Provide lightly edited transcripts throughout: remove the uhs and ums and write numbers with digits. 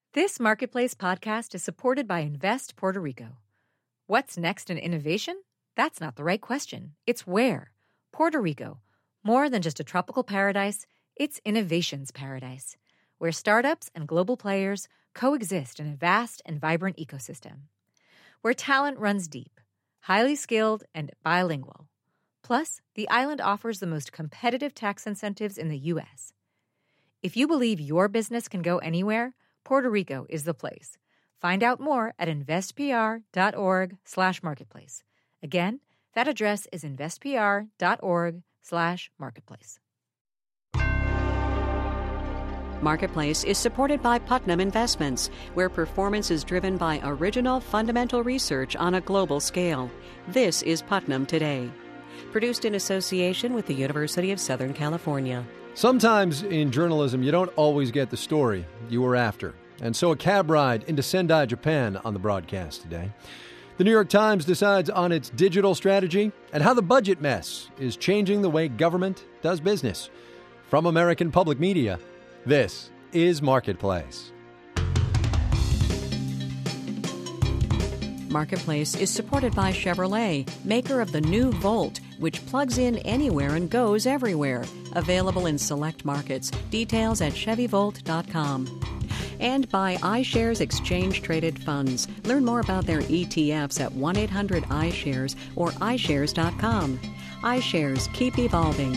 This Marketplace podcast is supported by Invest Puerto Rico. What's next in innovation? That's not the right question. It's where. Puerto Rico. More than just a tropical paradise, it's innovation's paradise, where startups and global players coexist in a vast and vibrant ecosystem. Where talent runs deep, highly skilled, and bilingual. Plus, the island offers the most competitive tax incentives in the U.S. If you believe your business can go anywhere, Puerto Rico is the place. Find out more at investpr.org/marketplace. Again, that address is investpr.org/marketplace. Marketplace is supported by Putnam Investments, where performance is driven by original fundamental research on a global scale. This is Putnam Today. Produced in association with the University of Southern California. Sometimes in journalism, you don't always get the story you were after. And so a cab ride into Sendai, Japan on the broadcast today. The New York Times decides on its digital strategy and how the budget mess is changing the way government does business. From American Public Media, this is Marketplace. Marketplace is supported by Chevrolet, maker of the new Volt, which plugs in anywhere and goes everywhere. Available in select markets. Details at ChevyVolt.com. And by iShares Exchange Traded Funds. Learn more about their ETFs at 1-800-iShares or iShares.com. iShares, keep evolving.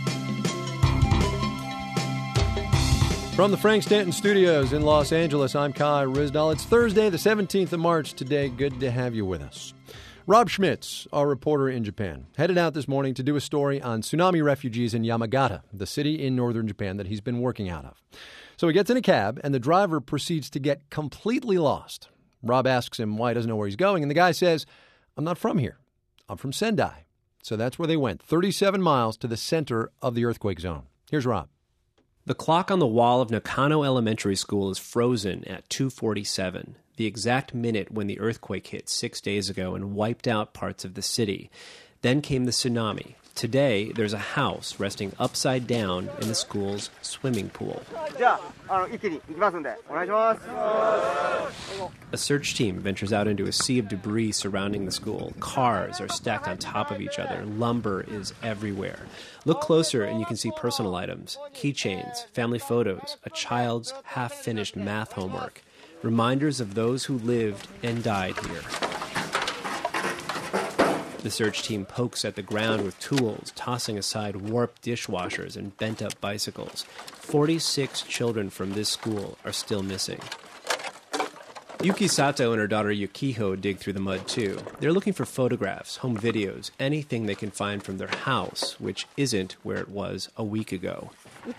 From the Frank Stanton Studios in Los Angeles, I'm Kai Ryssdal. It's Thursday, the 17th of March today. Good to have you with us. Rob Schmitz, our reporter in Japan, headed out this morning to do a story on tsunami refugees in Yamagata, the city in northern Japan that he's been working out of. So he gets in a cab, and the driver proceeds to get completely lost. Rob asks him why he doesn't know where he's going, and the guy says, I'm not from here. I'm from Sendai. So that's where they went, 37 miles to the center of the earthquake zone. Here's Rob. The clock on the wall of Nakano Elementary School is frozen at 2:47, the exact minute when the earthquake hit 6 days ago and wiped out parts of the city. Then came the tsunami. Today, there's a house resting upside down in the school's swimming pool. A search team ventures out into a sea of debris surrounding the school. Cars are stacked on top of each other. Lumber is everywhere. Look closer and you can see personal items, keychains, family photos, a child's half-finished math homework. Reminders of those who lived and died here. The search team pokes at the ground with tools, tossing aside warped dishwashers and bent-up bicycles. 46 children from this school are still missing. Yuki Sato and her daughter Yukiho dig through the mud, too. They're looking for photographs, home videos, anything they can find from their house, which isn't where it was a week ago.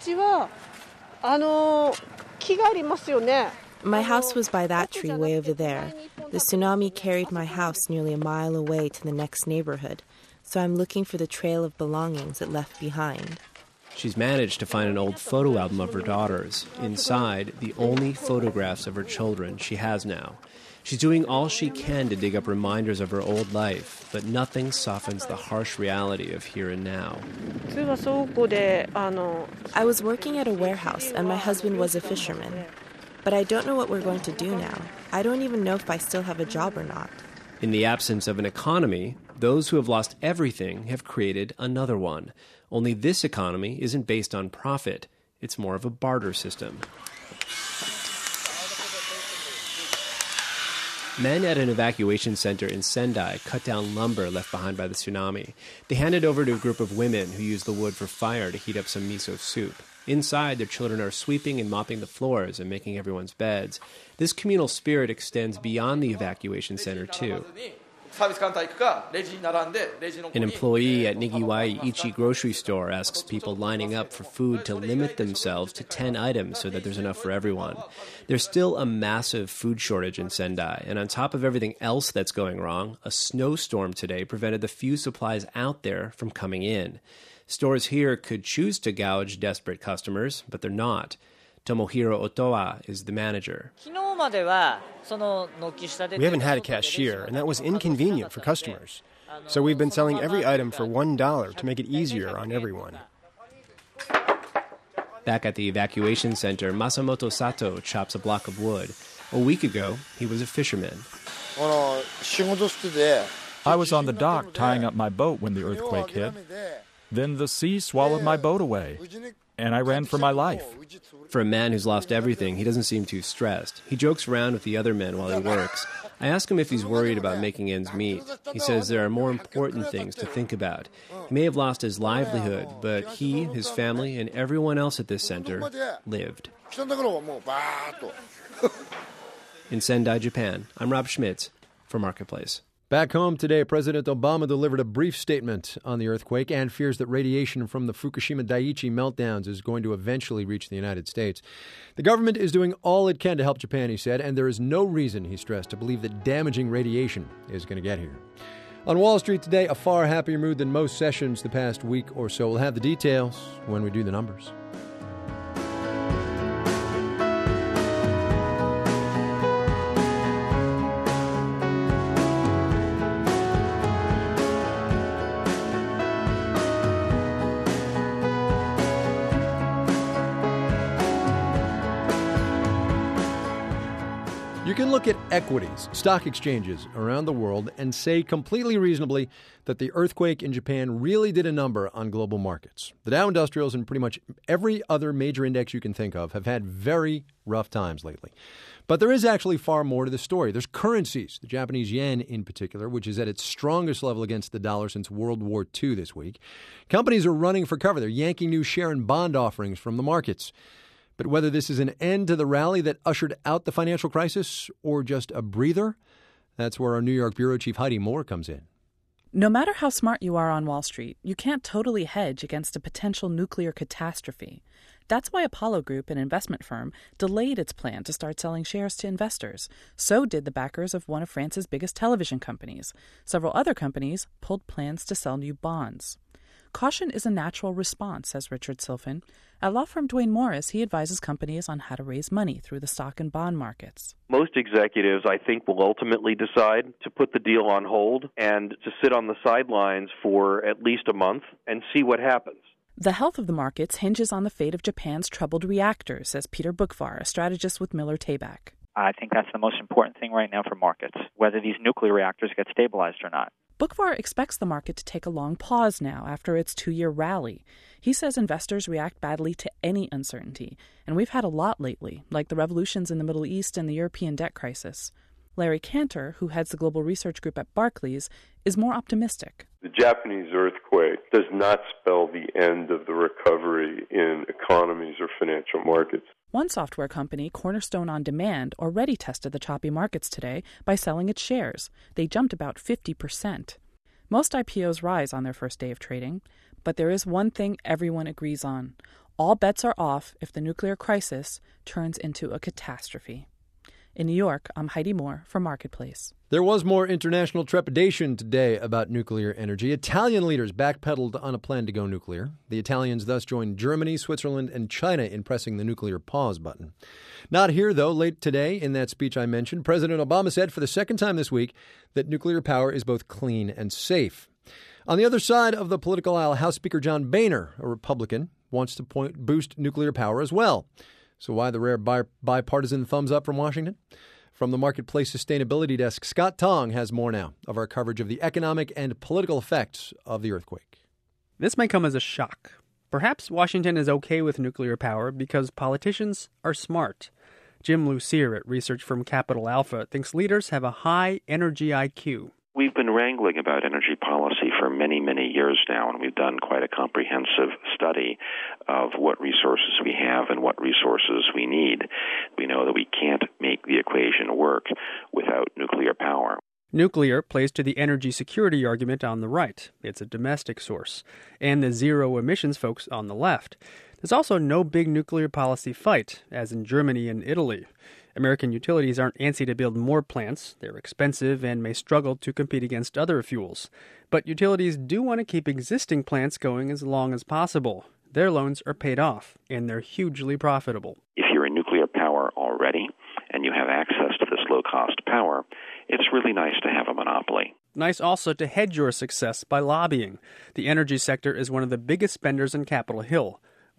My house was by that tree way over there. The tsunami carried my house nearly a mile away to the next neighborhood, so I'm looking for the trail of belongings it left behind. She's managed to find an old photo album of her daughters. Inside, the only photographs of her children she has now. She's doing all she can to dig up reminders of her old life, but nothing softens the harsh reality of here and now. I was working at a warehouse, and my husband was a fisherman. But I don't know what we're going to do now. I don't even know if I still have a job or not. In the absence of an economy, those who have lost everything have created another one. Only this economy isn't based on profit. It's more of a barter system. Men at an evacuation center in Sendai cut down lumber left behind by the tsunami. They hand it over to a group of women who use the wood for fire to heat up some miso soup. Inside, their children are sweeping and mopping the floors and making everyone's beds. This communal spirit extends beyond the evacuation center, too. An employee at Nigiwai Ichi grocery store asks people lining up for food to limit themselves to 10 items so that there's enough for everyone. There's still a massive food shortage in Sendai, and on top of everything else that's going wrong, a snowstorm today prevented the few supplies out there from coming in. Stores here could choose to gouge desperate customers, but they're not. Tomohiro Otoa is the manager. We haven't had a cashier, and that was inconvenient for customers. So we've been selling every item for $1 to make it easier on everyone. Back at the evacuation center, Masamoto Sato chops a block of wood. A week ago, he was a fisherman. I was on the dock tying up my boat when the earthquake hit. Then the sea swallowed my boat away, and I ran for my life. For a man who's lost everything, he doesn't seem too stressed. He jokes around with the other men while he works. I ask him if he's worried about making ends meet. He says there are more important things to think about. He may have lost his livelihood, but he, his family, and everyone else at this center lived. In Sendai, Japan, I'm Rob Schmitz for Marketplace. Back home today, President Obama delivered a brief statement on the earthquake and fears that radiation from the Fukushima Daiichi meltdowns is going to eventually reach the United States. The government is doing all it can to help Japan, he said, and there is no reason, he stressed, to believe that damaging radiation is going to get here. On Wall Street today, a far happier mood than most sessions the past week or so. We'll have the details when we do the numbers. You can look at equities, stock exchanges around the world, and say completely reasonably that the earthquake in Japan really did a number on global markets. The Dow Industrials and pretty much every other major index you can think of have had very rough times lately. But there is actually far more to the story. There's currencies, the Japanese yen in particular, which is at its strongest level against the dollar since World War II this week. Companies are running for cover. They're yanking new share and bond offerings from the markets. But whether this is an end to the rally that ushered out the financial crisis or just a breather, that's where our New York bureau chief Heidi Moore comes in. No matter how smart you are on Wall Street, you can't totally hedge against a potential nuclear catastrophe. That's why Apollo Group, an investment firm, delayed its plan to start selling shares to investors. So did the backers of one of France's biggest television companies. Several other companies pulled plans to sell new bonds. Caution is a natural response, says Richard Silfen. At law firm Duane Morris, he advises companies on how to raise money through the stock and bond markets. Most executives, I think, will ultimately decide to put the deal on hold and to sit on the sidelines for at least a month and see what happens. The health of the markets hinges on the fate of Japan's troubled reactors, says Peter Bookvar, a strategist with Miller Tabak. I think that's the most important thing right now for markets, whether these nuclear reactors get stabilized or not. Bookvar expects the market to take a long pause now after its 2-year rally. He says investors react badly to any uncertainty, and we've had a lot lately, like the revolutions in the Middle East and the European debt crisis. Larry Cantor, who heads the global research group at Barclays, is more optimistic. The Japanese earthquake does not spell the end of the recovery in economies or financial markets. One software company, Cornerstone On Demand, already tested the choppy markets today by selling its shares. They jumped about 50%. Most IPOs rise on their first day of trading, but there is one thing everyone agrees on. All bets are off if the nuclear crisis turns into a catastrophe. In New York, I'm Heidi Moore for Marketplace. There was more international trepidation today about nuclear energy. Italian leaders backpedaled on a plan to go nuclear. The Italians thus joined Germany, Switzerland, and China in pressing the nuclear pause button. Not here, though. Late today, in that speech I mentioned, President Obama said for the second time this week that nuclear power is both clean and safe. On the other side of the political aisle, House Speaker John Boehner, a Republican, wants to boost nuclear power as well. So why the rare bipartisan thumbs up from Washington? From the Marketplace Sustainability Desk, Scott Tong has more now of our coverage of the economic and political effects of the earthquake. This may come as a shock. Perhaps Washington is okay with nuclear power because politicians are smart. Jim Lucier at research firm Capital Alpha thinks leaders have a high energy IQ. We've been wrangling about energy policy for many, many years now, and we've done quite a comprehensive study of what resources we have and what resources we need. We know that we can't make the equation work without nuclear power. Nuclear plays to the energy security argument on the right. It's a domestic source. And the zero emissions folks on the left. There's also no big nuclear policy fight, as in Germany and Italy. American utilities aren't antsy to build more plants. They're expensive and may struggle to compete against other fuels. But utilities do want to keep existing plants going as long as possible. Their loans are paid off, and they're hugely profitable. If you're in nuclear power already and you have access to this low-cost power, it's really nice to have a monopoly. Nice also to hedge your success by lobbying. The energy sector is one of the biggest spenders on Capitol Hill.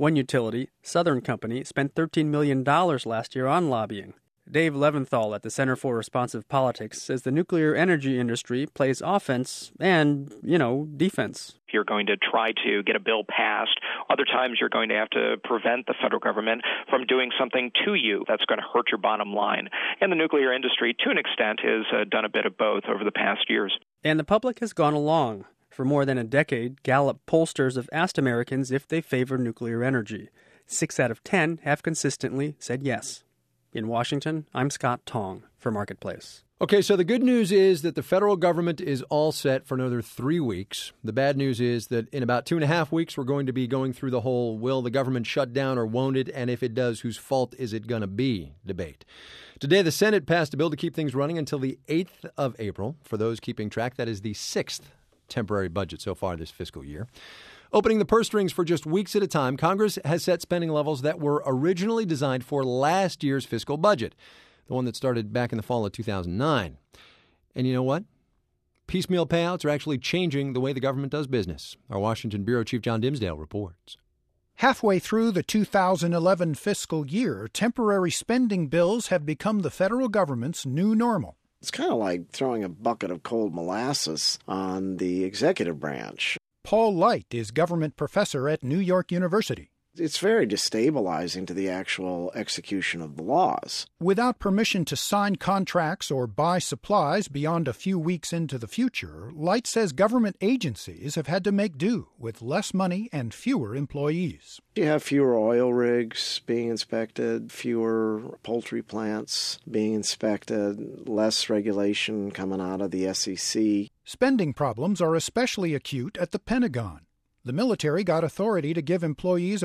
One utility, Southern Company, spent $13 million last year on lobbying. Dave Leventhal at the Center for Responsive Politics says the nuclear energy industry plays offense and, defense. If you're going to try to get a bill passed, other times you're going to have to prevent the federal government from doing something to you that's going to hurt your bottom line. And the nuclear industry, to an extent, has done a bit of both over the past years. And the public has gone along. For more than a decade, Gallup pollsters have asked Americans if they favor nuclear energy. 6 out of 10 have consistently said yes. In Washington, I'm Scott Tong for Marketplace. Okay, so the good news is that the federal government is all set for another 3 weeks. The bad news is that in about 2.5 weeks, we're going to be going through the whole will the government shut down or won't it, and if it does, whose fault is it going to be debate. Today, the Senate passed a bill to keep things running until the 8th of April. For those keeping track, that is the 6th temporary budget so far this fiscal year. Opening the purse strings for just weeks at a time, Congress has set spending levels that were originally designed for last year's fiscal budget, the one that started back in the fall of 2009. And you know what? Piecemeal payouts are actually changing the way the government does business. Our Washington Bureau Chief John Dimsdale reports. Halfway through the 2011 fiscal year, temporary spending bills have become the federal government's new normal. It's kind of like throwing a bucket of cold molasses on the executive branch. Paul Light is government professor at New York University. It's very destabilizing to the actual execution of the laws. Without permission to sign contracts or buy supplies beyond a few weeks into the future, Light says government agencies have had to make do with less money and fewer employees. You have fewer oil rigs being inspected, fewer poultry plants being inspected, less regulation coming out of the SEC. Spending problems are especially acute at the Pentagon. The military got authority to give employees a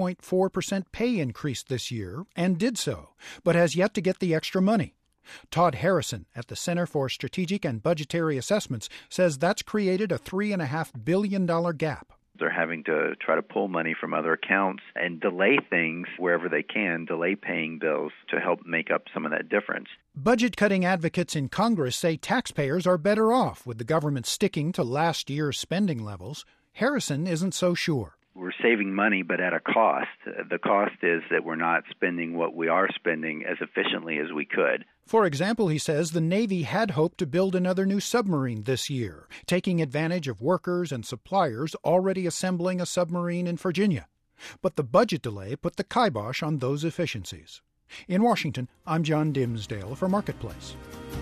1.4% pay increase this year, and did so, but has yet to get the extra money. Todd Harrison at the Center for Strategic and Budgetary Assessments says that's created a $3.5 billion gap. They're having to try to pull money from other accounts and delay things wherever they can, delay paying bills to help make up some of that difference. Budget-cutting advocates in Congress say taxpayers are better off with the government sticking to last year's spending levels. Harrison isn't so sure. We're saving money, but at a cost. The cost is that we're not spending what we are spending as efficiently as we could. For example, he says the Navy had hoped to build another new submarine this year, taking advantage of workers and suppliers already assembling a submarine in Virginia. But the budget delay put the kibosh on those efficiencies. In Washington, I'm John Dimsdale for Marketplace.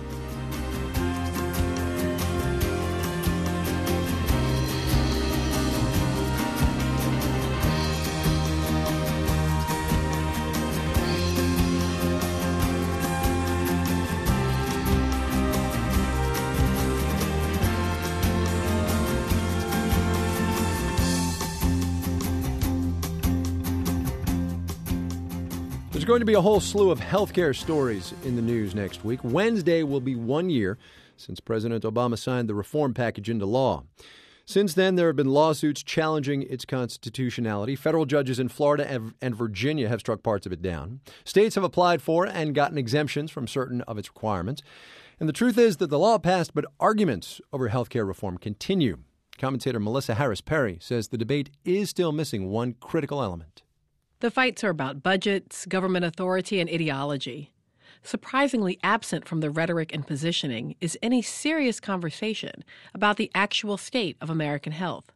There's going to be a whole slew of healthcare stories in the news next week. Wednesday will be 1 year since President Obama signed the reform package into law. Since then, there have been lawsuits challenging its constitutionality. Federal judges in Florida and Virginia have struck parts of it down. States have applied for and gotten exemptions from certain of its requirements. And the truth is that the law passed, but arguments over healthcare reform continue. Commentator Melissa Harris Perry says the debate is still missing one critical element. The fights are about budgets, government authority, and ideology. Surprisingly absent from the rhetoric and positioning is any serious conversation about the actual state of American health.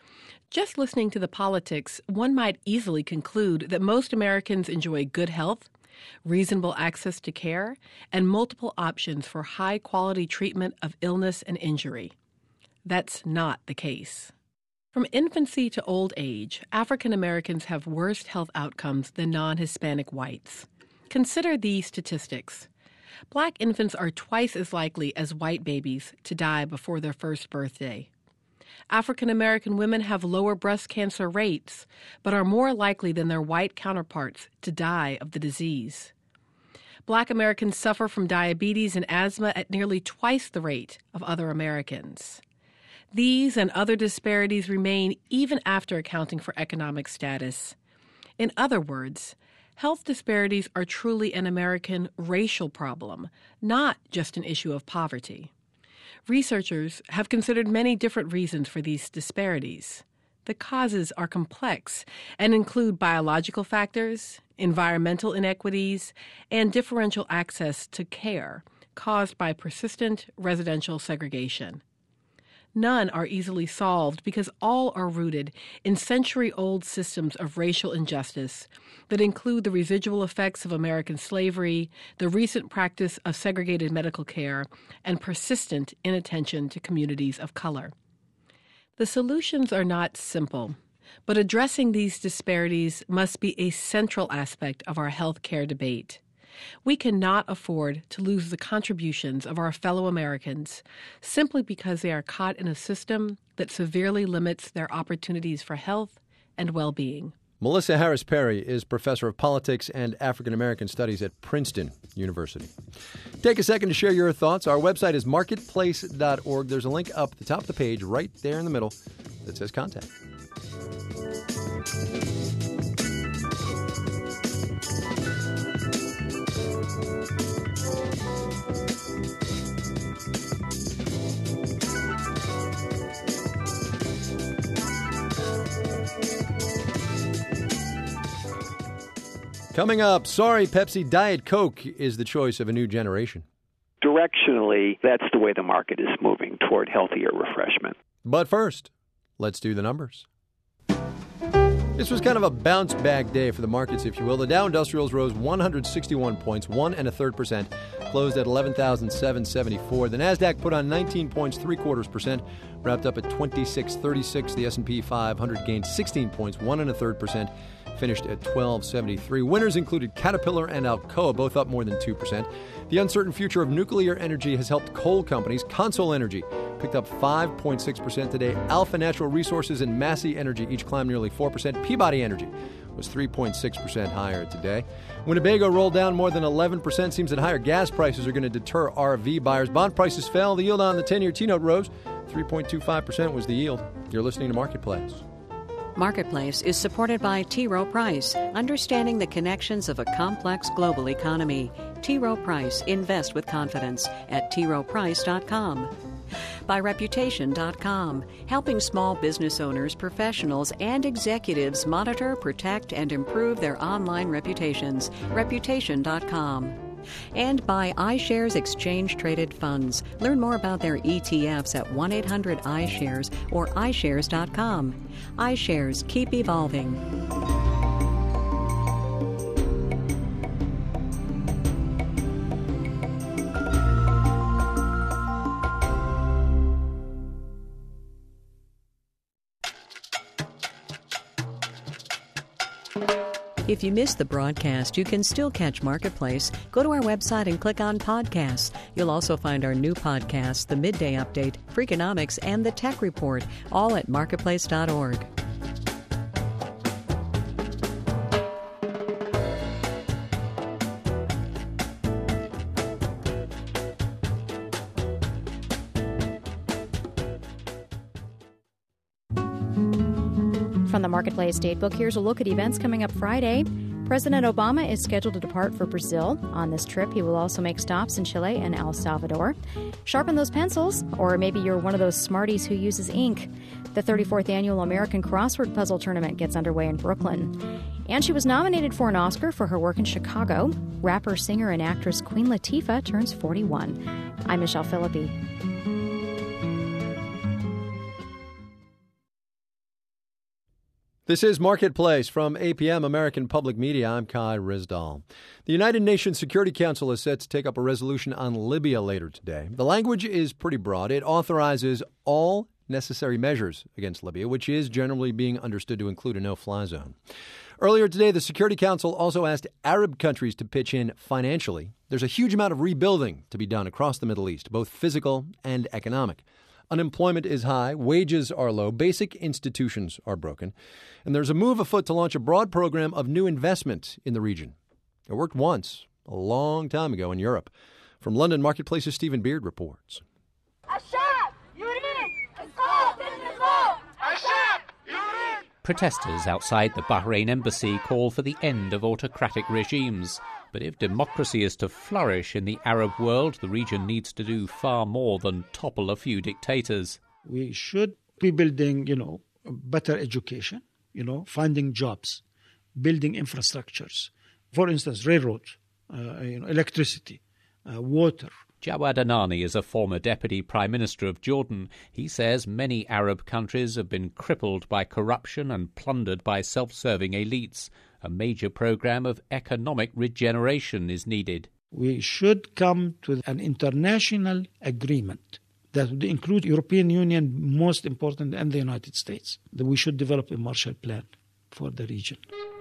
Just listening to the politics, one might easily conclude that most Americans enjoy good health, reasonable access to care, and multiple options for high-quality treatment of illness and injury. That's not the case. From infancy to old age, African Americans have worse health outcomes than non-Hispanic whites. Consider these statistics. Black infants are twice as likely as white babies to die before their first birthday. African American women have lower breast cancer rates, but are more likely than their white counterparts to die of the disease. Black Americans suffer from diabetes and asthma at nearly twice the rate of other Americans. These and other disparities remain even after accounting for economic status. In other words, health disparities are truly an American racial problem, not just an issue of poverty. Researchers have considered many different reasons for these disparities. the causes are complex and include biological factors, environmental inequities, and differential access to care caused by persistent residential segregation. None are easily solved because all are rooted in century-old systems of racial injustice that include the residual effects of American slavery, the recent practice of segregated medical care, and persistent inattention to communities of color. The solutions are not simple, but addressing these disparities must be a central aspect of our health care debate. We cannot afford to lose the contributions of our fellow Americans simply because they are caught in a system that severely limits their opportunities for health and well-being. Melissa Harris Perry is professor of politics and African American studies at Princeton University. Take a second to share your thoughts. Our website is marketplace.org. There's a link up at the top of the page right there in the middle that says contact. Coming up, sorry, Pepsi, Diet Coke is the choice of a new generation. Directionally, that's the way the market is moving, toward healthier refreshment. But first, let's do the numbers. This was kind of a bounce-back day for the markets, if you will. The Dow Industrials rose 161 points, 1.33%, closed at 11,774. The Nasdaq put on 19 points, 0.75%, wrapped up at 2636. The S&P 500 gained 16 points, 1.33%. Finished at 1273. Winners included Caterpillar and Alcoa, both up more than 2%. The uncertain future of nuclear energy has helped coal companies. Consol Energy picked up 5.6% today. Alpha Natural Resources and Massey Energy each climbed nearly 4%. Peabody Energy was 3.6% higher today. Winnebago rolled down more than 11%. Seems that higher gas prices are going to deter RV buyers. Bond prices fell. The yield on the 10-year T-note rose. 3.25% was the yield. You're listening to Marketplace. Marketplace is supported by T. Rowe Price, understanding the connections of a complex global economy. T. Rowe Price, invest with confidence at troweprice.com. By Reputation.com, helping small business owners, professionals, and executives monitor, protect, and improve their online reputations. Reputation.com. And by iShares Exchange Traded Funds. Learn more about their ETFs at 1-800-iShares or iShares.com. iShares, keep evolving. If you missed the broadcast, you can still catch Marketplace. Go to our website and click on Podcasts. You'll also find our new podcasts, The Midday Update, Freakonomics, and The Tech Report, all at marketplace.org. From the Marketplace Datebook, here's a look at events coming up Friday. President Obama is scheduled to depart for Brazil. On this trip, he will also make stops in Chile and El Salvador. Sharpen those pencils, or maybe you're one of those smarties who uses ink. The 34th Annual American Crossword Puzzle Tournament gets underway in Brooklyn. And she was nominated for an Oscar for her work in Chicago. Rapper, singer, and actress Queen Latifah turns 41. I'm Michelle Philippi. This is Marketplace from APM, American Public Media. I'm Kai Rizdal. The United Nations Security Council is set to take up a resolution on Libya later today. The language is pretty broad. It authorizes all necessary measures against Libya, which is generally being understood to include a no-fly zone. Earlier today, the Security Council also asked Arab countries to pitch in financially. There's a huge amount of rebuilding to be done across the Middle East, both physical and economic. Unemployment is high, wages are low, basic institutions are broken, and there's a move afoot to launch a broad program of new investment in the region. It worked once, a long time ago in Europe. From London, Marketplace's Stephen Beard reports. Protesters outside the Bahrain embassy call for the end of autocratic regimes. But if democracy is to flourish in the Arab world, the region needs to do far more than topple a few dictators. We should be building, better education, finding jobs, building infrastructures. For instance, railroads, electricity, water. Jawad Anani is a former Deputy Prime Minister of Jordan. He says many Arab countries have been crippled by corruption and plundered by self-serving elites. A major program of economic regeneration is needed. We should come to an international agreement that would include European Union, most important, and the United States. That we should develop a Marshall Plan for the region.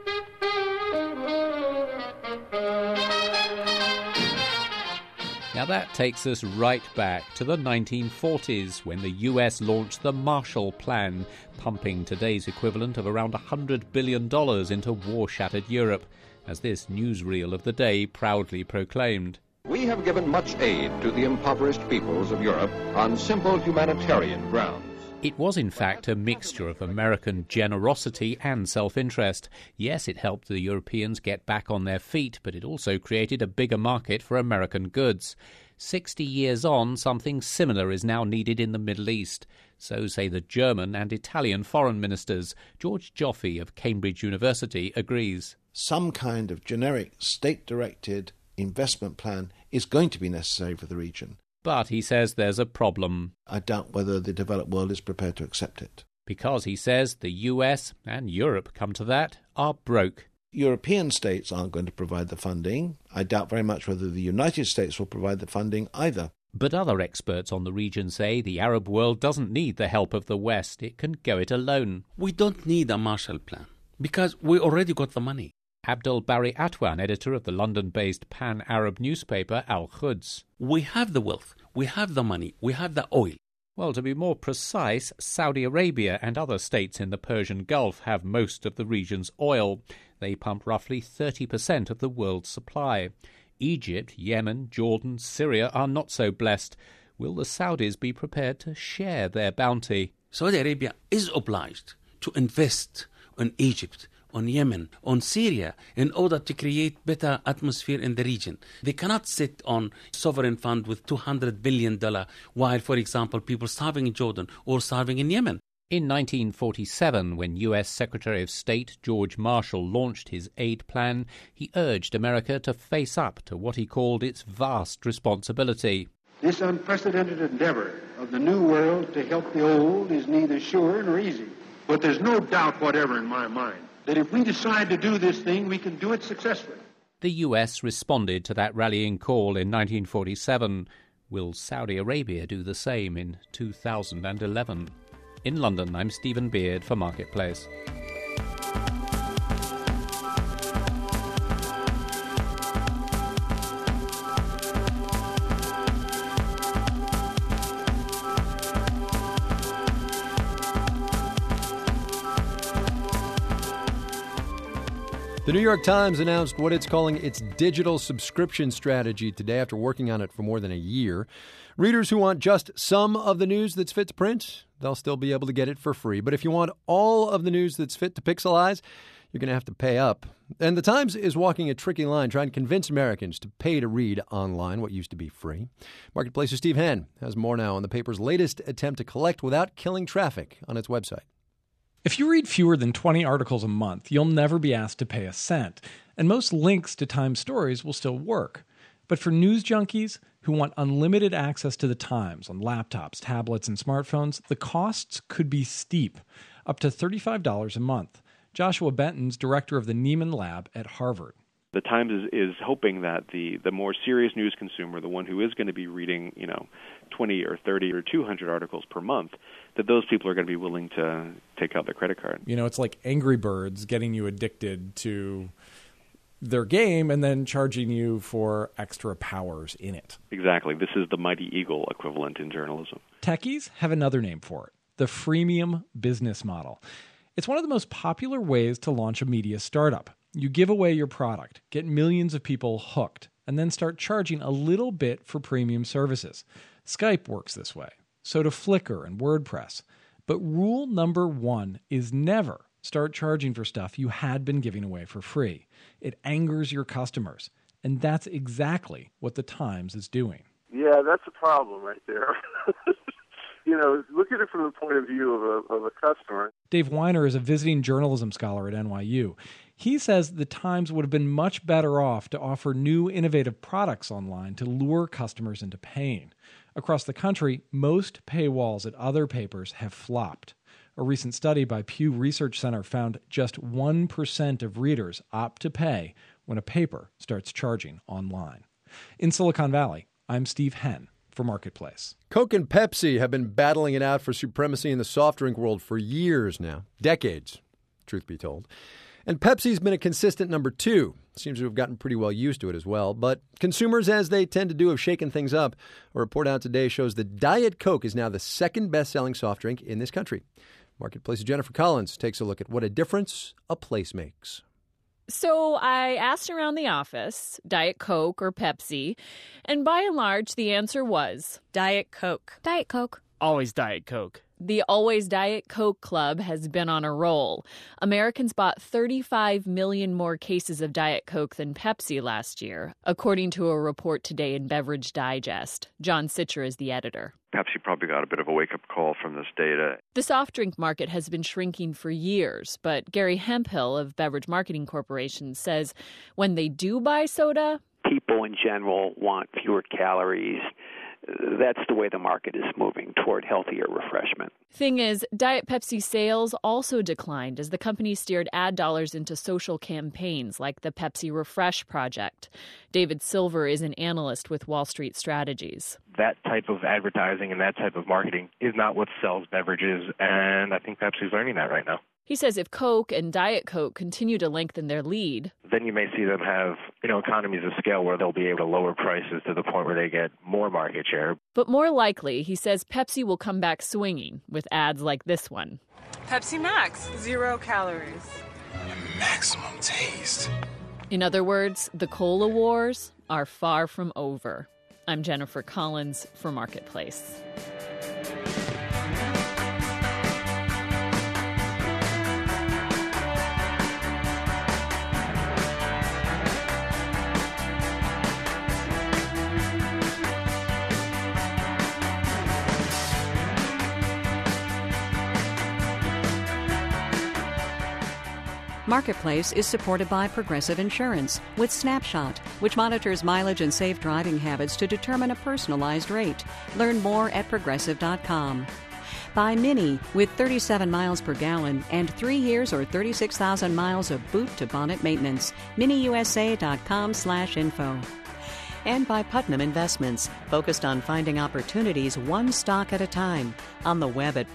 Now that takes us right back to the 1940s when the US launched the Marshall Plan, pumping today's equivalent of around $100 billion into war-shattered Europe, as this newsreel of the day proudly proclaimed. We have given much aid to the impoverished peoples of Europe on simple humanitarian grounds. It was, in fact, a mixture of American generosity and self-interest. Yes, it helped the Europeans get back on their feet, but it also created a bigger market for American goods. 60 years on, something similar is now needed in the Middle East. So say the German and Italian foreign ministers. George Joffe of Cambridge University agrees. Some kind of generic, state-directed investment plan is going to be necessary for the region. But he says there's a problem. I doubt whether the developed world is prepared to accept it. Because, he says, the US, and Europe, come to that, are broke. European states aren't going to provide the funding. I doubt very much whether the United States will provide the funding either. But other experts on the region say the Arab world doesn't need the help of the West. It can go it alone. We don't need a Marshall Plan, because we already got the money. Abdel Bari Atwan, editor of the London-based pan-Arab newspaper Al-Quds. We have the wealth, we have the money, we have the oil. Well, to be more precise, Saudi Arabia and other states in the Persian Gulf have most of the region's oil. They pump roughly 30% of the world's supply. Egypt, Yemen, Jordan, Syria are not so blessed. Will the Saudis be prepared to share their bounty? Saudi Arabia is obliged to invest in Egypt, on Yemen, on Syria, in order to create better atmosphere in the region. They cannot sit on sovereign fund with $200 billion while, for example, people starving in Jordan or starving in Yemen. In 1947, when U.S. Secretary of State George Marshall launched his aid plan, he urged America to face up to what he called its vast responsibility. This unprecedented endeavor of the New World to help the old is neither sure nor easy. But there's no doubt whatever in my mind that if we decide to do this thing, we can do it successfully. The US responded to that rallying call in 1947. Will Saudi Arabia do the same in 2011? In London, I'm Stephen Beard for Marketplace. The New York Times announced what it's calling its digital subscription strategy today after working on it for more than a year. Readers who want just some of the news that's fit to print, they'll still be able to get it for free. But if you want all of the news that's fit to pixelize, you're going to have to pay up. And the Times is walking a tricky line, trying to convince Americans to pay to read online what used to be free. Marketplace's Steve Henn has more now on the paper's latest attempt to collect without killing traffic on its website. If you read fewer than 20 articles a month, you'll never be asked to pay a cent, and most links to Times stories will still work. But for news junkies who want unlimited access to the Times on laptops, tablets, and smartphones, the costs could be steep, up to $35 a month. Joshua Benton's director of the Nieman Lab at Harvard. The Times is hoping that the more serious news consumer, the one who is going to be reading, 20 or 30 or 200 articles per month, that those people are going to be willing to take out their credit card. It's like Angry Birds getting you addicted to their game and then charging you for extra powers in it. Exactly. This is the Mighty Eagle equivalent in journalism. Techies have another name for it, the freemium business model. It's one of the most popular ways to launch a media startup. You give away your product, get millions of people hooked, and then start charging a little bit for premium services. Skype works this way. So do Flickr and WordPress. But rule number one is never start charging for stuff you had been giving away for free. It angers your customers. And that's exactly what the Times is doing. Yeah, that's a problem right there. look at it from the point of view of a customer. Dave Weiner is a visiting journalism scholar at NYU. He says the Times would have been much better off to offer new innovative products online to lure customers into paying. Across the country, most paywalls at other papers have flopped. A recent study by Pew Research Center found just 1% of readers opt to pay when a paper starts charging online. In Silicon Valley, I'm Steve Henn for Marketplace. Coke and Pepsi have been battling it out for supremacy in the soft drink world for years now. Decades, truth be told. And Pepsi's been a consistent number 2. Seems to have gotten pretty well used to it as well. But consumers, as they tend to do, have shaken things up. A report out today shows that Diet Coke is now the second best-selling soft drink in this country. Marketplace's Jennifer Collins takes a look at what a difference a place makes. So I asked around the office, Diet Coke or Pepsi, and by and large, the answer was Diet Coke. Diet Coke. Always Diet Coke. The Always Diet Coke Club has been on a roll. Americans bought 35 million more cases of Diet Coke than Pepsi last year, according to a report today in Beverage Digest. John Sitcher is the editor. Pepsi probably got a bit of a wake-up call from this data. The soft drink market has been shrinking for years, but Gary Hemphill of Beverage Marketing Corporation says when they do buy soda, people in general want fewer calories. That's the way the market is moving, toward healthier refreshment. Thing is, Diet Pepsi sales also declined as the company steered ad dollars into social campaigns like the Pepsi Refresh Project. David Silver is an analyst with Wall Street Strategies. That type of advertising and that type of marketing is not what sells beverages, and I think Pepsi's learning that right now. He says if Coke and Diet Coke continue to lengthen their lead, then you may see them have, economies of scale where they'll be able to lower prices to the point where they get more market share. But more likely, he says Pepsi will come back swinging with ads like this one. Pepsi Max, 0 calories. Maximum taste. In other words, the cola wars are far from over. I'm Jennifer Collins for Marketplace. Marketplace is supported by Progressive Insurance with Snapshot, which monitors mileage and safe driving habits to determine a personalized rate. Learn more at Progressive.com. By Mini with 37 miles per gallon and 3 years or 36,000 miles of boot-to-bonnet maintenance. MiniUSA.com/info. And by Putnam Investments, focused on finding opportunities one stock at a time. On the web at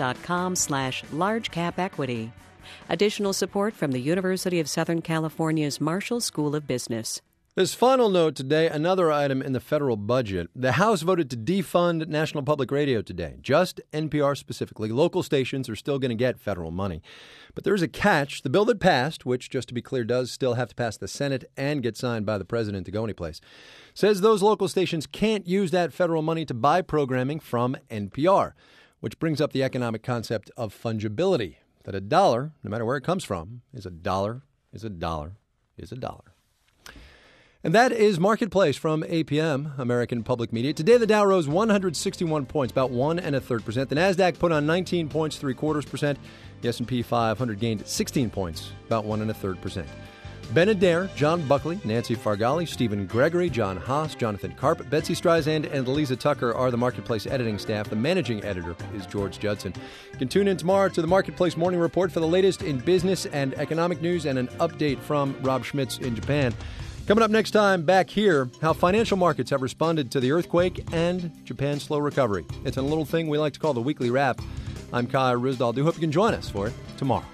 putnam.com/large-cap-equity. Additional support from the University of Southern California's Marshall School of Business. This final note today, another item in the federal budget. The House voted to defund National Public Radio today, just NPR specifically. Local stations are still going to get federal money. But there's a catch. The bill that passed, which, just to be clear, does still have to pass the Senate and get signed by the president to go anyplace, says those local stations can't use that federal money to buy programming from NPR, which brings up the economic concept of fungibility. That a dollar, no matter where it comes from, is a dollar, is a dollar, is a dollar. And that is Marketplace from APM, American Public Media. Today, the Dow rose 161 points, about 1 1/3%. The NASDAQ put on 19 points, 0.75%. The S&P 500 gained 16 points, about 1 1/3%. Ben Adair, John Buckley, Nancy Fargali, Stephen Gregory, John Haas, Jonathan Karp, Betsy Streisand, and Lisa Tucker are the Marketplace editing staff. The managing editor is George Judson. You can tune in tomorrow to the Marketplace Morning Report for the latest in business and economic news and an update from Rob Schmitz in Japan. Coming up next time, back here, how financial markets have responded to the earthquake and Japan's slow recovery. It's a little thing we like to call the weekly wrap. I'm Kai Ryssdal. I do hope you can join us for it tomorrow.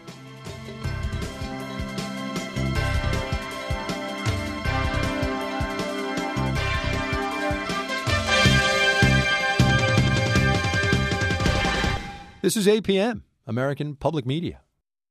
This is APM, American Public Media.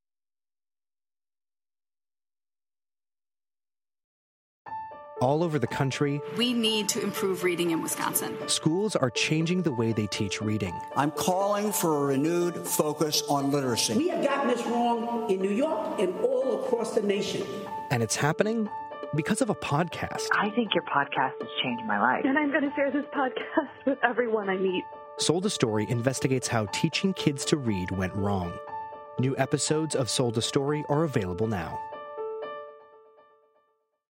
All over the country, we need to improve reading in Wisconsin. Schools are changing the way they teach reading. I'm calling for a renewed focus on literacy. We have gotten this wrong in New York and all across the nation. And it's happening because of a podcast. I think your podcast has changed my life. And I'm going to share this podcast with everyone I meet. Sold a Story investigates how teaching kids to read went wrong. New episodes of Sold a Story are available now.